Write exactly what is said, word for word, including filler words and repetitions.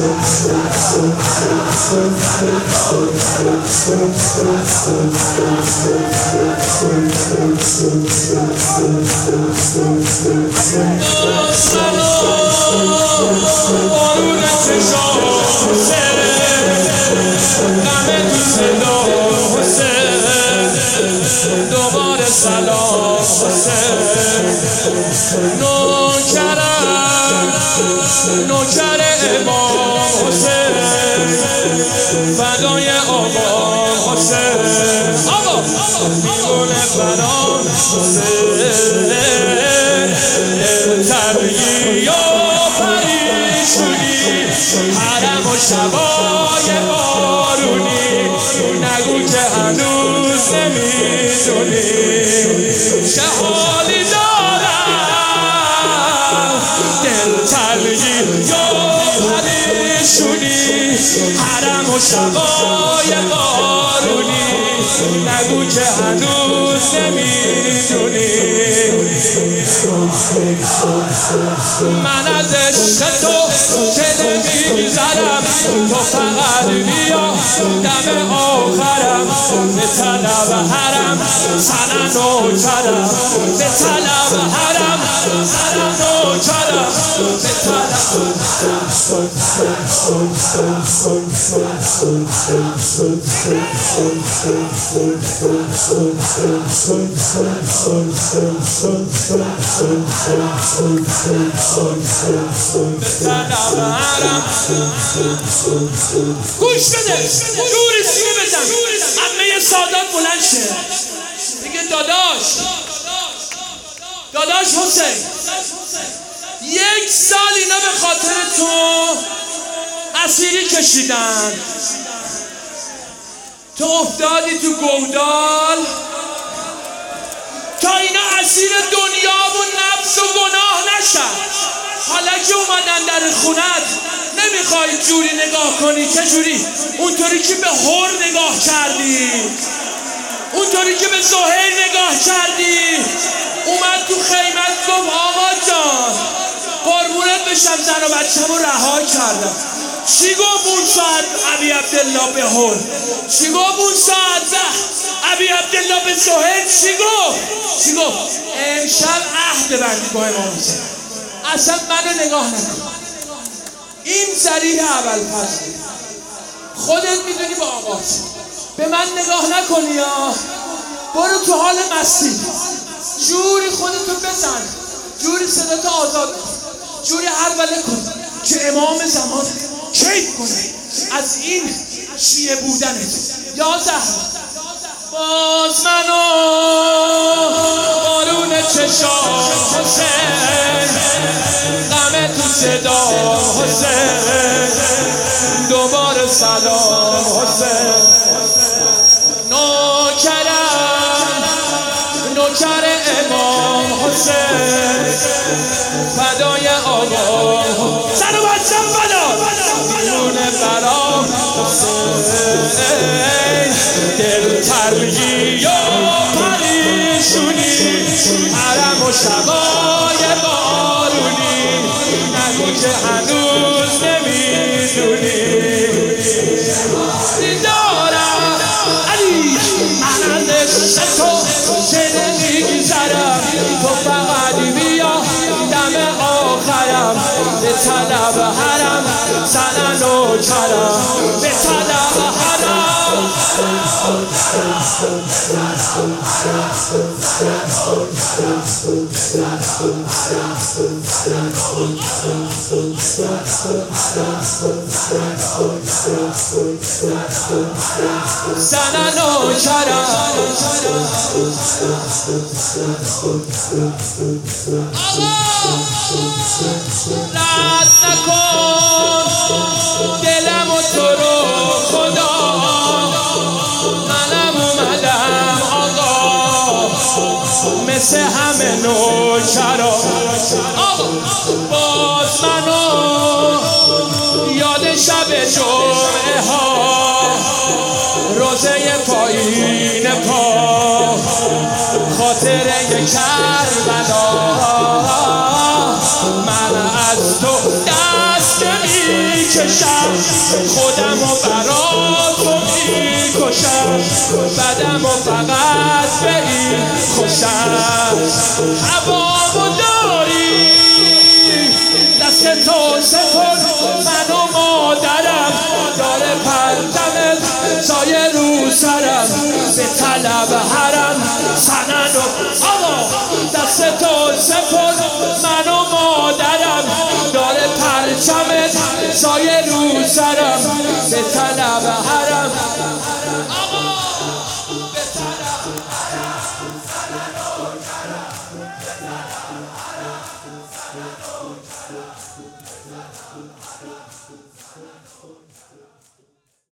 بارون چشام حسین غم تو صدا حسین دوباره سلام حسین نوکرم نوکر امام حسین فدای آقا حسین آقا بیرون برام حسین ترگی و پریشونی حرم و شبای بارونی نگو که هنوز نمیدونی چه حالی دارم دل ترگی و پریشونی حرم و شبای بارونی نگو که هنوز نمیدونی من از عشق تو که نمیگذرم تو فقط بیا دم آخرم به طلب حرم سنن نوکرم به طلب حرم سنن نوکرم به طلب گوش بده جوری سینه بزن عمه سادات بلند شه بگه داداش داداش حسین یک سال اینا به خاطر تو اسیری کشیدن تو افتادی تو گودال تا اینا اسیر دنیا و نفس و گناه نشن حالا که اومدن در خونت نمیخوای جوری نگاه کنی که جوری اونطوری که به هور نگاه کردی اونطوری که به زهیر نگاه کردی اومد تو خیمت گفت آقا جان قربونت بشم زن و بچه‌مو رها کردم چی گفت اون ساعت ابی عبدالله به هور چی گفت اون ساعت به ابی عبدالله به زهیر چی گفت چی گفت امشب عهد بندی با امام حسین اصلا منو نگاه نکن این ذریح ابوالفضل خودت میدونی با آقات به من نگاه نکنی یا برو تو حال مستی جوری خودتو بزن جوری صداتو آزاد کن جوری حربله کن که امام زمان کیف کنه از این شیعه بودنت یا زهرا باز منو بارون چشام حسین غم تو صدا حسین دوباره سلام حسین نوکرم نوکر امام حسین فدای آقا سر و بچم فدا بیرون برام حسین دل ترگی و پریشونی حرم و شبای بارونی نگو که هنوز نمیدونی دارم علی من از عشق تو که نمیگذرم تو فقط بیا دم آخرم به طلب حرم سنن و کرم به طلب حرم سنن و کرم رد نکن دلم و تو رو خدا منم اومدم آقا مثل همه نوکرا باز منو یاد شب جمعه ها روزه پایین پا خاطره کربلا من از تو دست نمی کشم خودم و برا تو میکشم، بدم و فقط به این خوشم. هوامو داری دست تو سپر، من و مادرم داره پرچمت سایه رو سرم، به طلب حرم سنن و آقا دست تو سپر، من و مادرم داره پرچمت سایه رو سرم، به طلب حرم آقا به طلب حرم سنن و کرم، به طلب حرم سنن و کرم.